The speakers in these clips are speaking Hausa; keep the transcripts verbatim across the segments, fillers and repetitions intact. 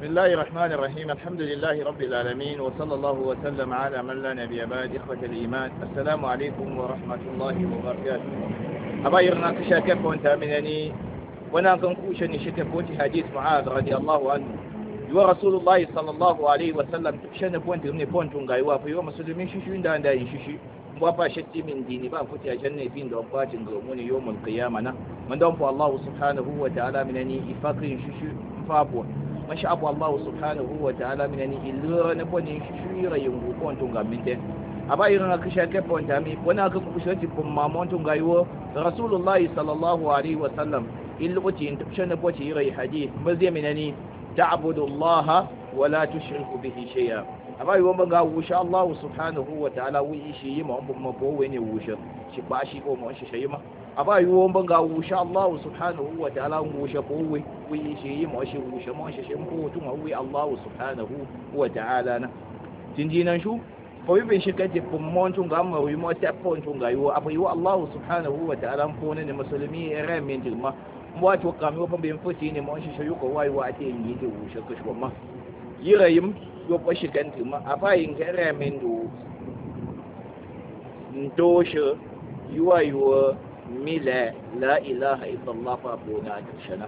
بسم الله الرحمن الرحيم الحمد لله رب العالمين وصلى الله وسلم على من لا نبي بعد. إخوة الإيمان السلام عليكم ورحمة الله وبركاته. أبايرنا كشاكف وانت منني وانا كنكوشني شكفوتي حديث معاذ رضي الله عنه يو رسول الله صلى الله عليه وسلم تشن بوانت غني بوانت غايوا في يوم مسلمين ششو ندا ندا ششو وابا شتي من ديني با فتي أجنة بين دون باتن غمون يوم القيامة من دون الله سبحانه وتعالى منني إفاقين ششو مفابوا ما شاء الله سبحانه وتعالى منني إلغا نبوني ششو يرينغو بوانت غامنتين aba irin aka shake ponta mi wani aka kushati kuma montun gaiwo rasulullahi sallallahu alaihi wasallam illuti in tashana boti rai hadith bazai minani ta'budullaha wa la tushriku bihi shay'a aba yiwo banga wusha Allah subhanahu wa ta'ala wi shi yi ma bumma bo wene wusha shi ba shi ko mo shi shayi ma aba yiwo banga wusha Allah subhanahu wa ta'ala wusha ko wi wi shi yi ma shi wusha mo shi shi ko tun wi Allah subhanahu wa ta'ala na jinjinan shu ko bin shi kace fumon tun ga mu yi mota fon tun ga yiwo abu yiwo Allah subhanahu wa ta'ala ko ne musulmi era min dilma mo wato kamo fa bin futi ne mo shi shayu ko wai wa ate yi da wushe ko shi ma yirayim yo ko shi kan dilma afa yin ga era min do ntoshe yiwa yiwo mila la ilaha illallah fa bona shana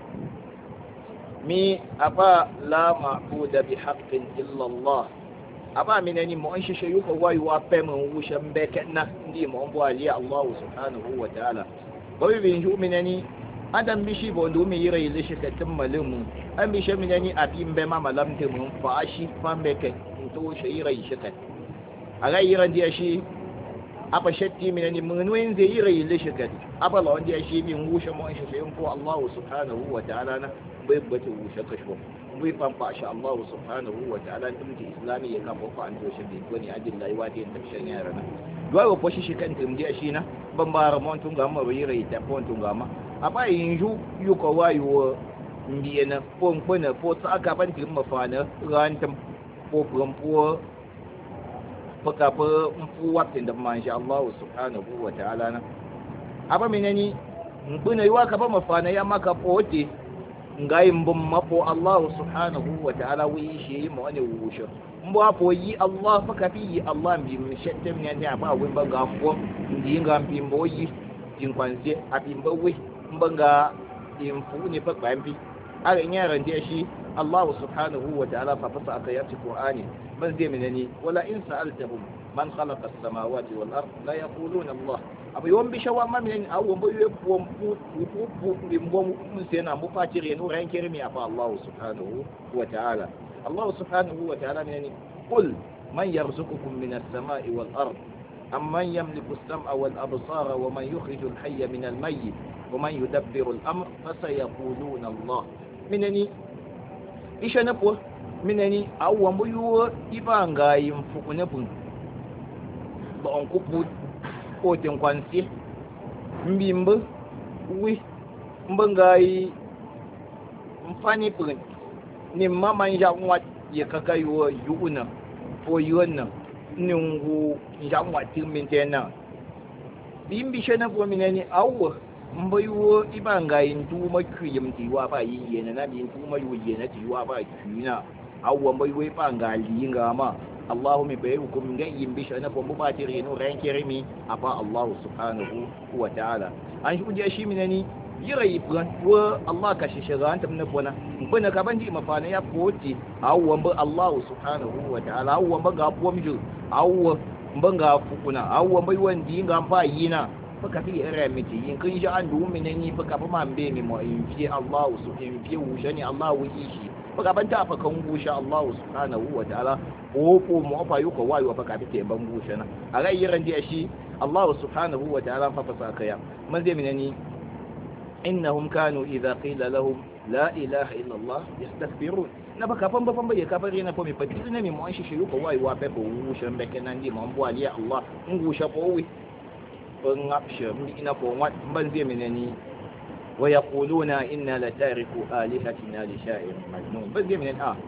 mi afa la ma'budu bi haqqin illallah aba minani mo an shishe yuko wai wa pemen wushan bekenna ndi mo bo ali Allah subhanahu wa ta'ala ko bi ju minani adam bishi bo ndo mi yire ile shi katin malum an bishi minani abin be ma malam te mun fa shi fan beke to shi yire shi kat aga yire ndi shi apa shatti minani mun wen ze yire ile shi kat aba la ndi shi min wushan mo an shishe yuko Allah subhanahu wa ta'ala na bai bata wushan kashwa bai famfa sha Allah subhanahu wa ta'ala din da islami ya kafa fa an to shi bin wani ajin da yawa da tafshin yara na duwa ko shi kan tim dia shi na ban ba ramon tun ga ma bai rai ta pon tun ga ma apa yin ju yu ko wa yu ndiye na pon pon po sa aka ban tim ma fa na ran tam po pom po paka po fu wat da ma sha Allah subhanahu wa ta'ala na apa menani mbuna yuwa ka ba ma fa na ya maka pote ngai mbum mapo Allah subhanahu wa ta'ala wi shi mo ne wusho mbo apo yi Allah faka fi Allah bi mshette mi ne aba wi banga fo ndi nga mpimbo yi jinkwanse apimbo wi mbanga imfu ne fa kwambi aga nyaran dia shi Allah subhanahu wa ta'ala fa fasa ayati qur'ani ban zai minani wala in sa'altahum man khalaqa as-samawati wal ard la yaquluna Allah abu yon bi shawa ma min awu mbo ye po po po bi mbo mu sena mu fatire no ran kirmi afa Allah subhanahu wa ta'ala Allah subhanahu wa ta'ala minani qul man yarzuqukum min as-sama'i wal ard amman yamliku as-sam'a wal absara wa man yukhriju al-hayya min al-mayyit wa man yudabbiru al-amr fasayaquluna Allah minani isha na po minani awu mbo yo ibanga yimfu ne bun ba on kupu kotin kwanci mbimbu wi mbangai mfani pun ni mama nja mwat ye kaka yo yuna fo yuna nungu nja mwat timentena bimbi shana ko minani awu mbayo ibangai ndu makuyim tiwa ba yiyena na bin tu mayu yena tiwa ba kuna awu mbayo ibangali ngama Allahumma bayyukum gayyin bi shana ko mubatiri no ran kirimi afa Allah subhanahu wa ta'ala an shi shi minani yirai buran wa Allah ka shi shiga an tamna bona bana ka bandi mafana ya foti awwa ba Allah subhanahu wa ta'ala awwa ba ga pomju awwa banga fukuna awwa bai wandi ga fa yina baka fi ira miti yin kun ji an du minani baka fa mambe mi mo in fi Allah subhanahu fi wushani Allah wuyi shi baka banta fa kan gusha Allah subhanahu wa ta'ala ko ko mu fa yuko wayo baka fite ban gusha na a ga yiran dia shi Allah subhanahu wa ta'ala fa fasa kaya man zai minani innahum kanu idha qila lahum la ilaha illa Allah yastakbirun na baka fan bafan bai ka bari na fa mi fati ne mi mu an shi shi yuko wayo wa fa gusha mbeke nan di mu bo ali Allah ngusha ko wi ban ngapshe mi ina ko wat ban zai minani ويقولون إنا لتارك آلهتنا لشاعر مجنون بس من الآن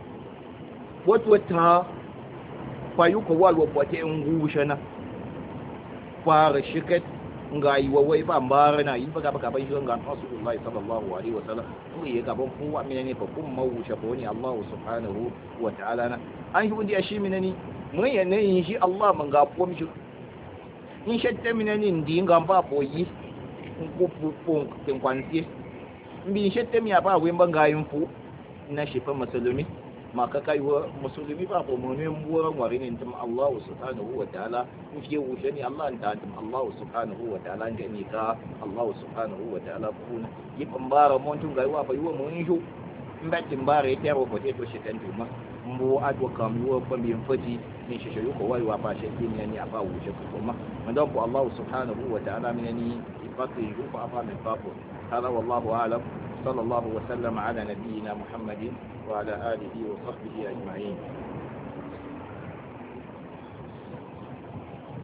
وتوتها فيوكو والو بوتي انغوشنا فارشكت nga yi wa wai ba mbara na yi ba ga ba shi nga Rasulullah sallallahu alaihi wasallam to yi ga ban kowa minani fa kun mawusha ko ni Allah subhanahu wa ta'ala na an yi wanda shi minani mun ya ne shi Allah man ga ko mishi in shatta minani ndi nga ba boyi ko ko kin kwanti bi shatta mi ba wai ban ga yin fu na shi fa musulmi maka kai wa musulmi ba ko mun ne buwan wari ne tam Allah subhanahu wa ta'ala in ke wuce ni Allah ta tam Allah subhanahu wa ta'ala ga ni ka Allah subhanahu wa ta'ala kun yi bambara mun tun ga wa fa yi wa mun yi in ba tin bare ta ro ko te to shi kan tuma mbo adwa kam yi wa fa mi fati ni shi shi ko wai wa fa shi ni ni afa wuce ko kuma mun da ko Allah subhanahu wa ta'ala min ni ifati yi ko afa min fa ko hada wallahu a'lam صلى الله وسلم على نبينا محمد وعلى آله وصحبه أجمعين.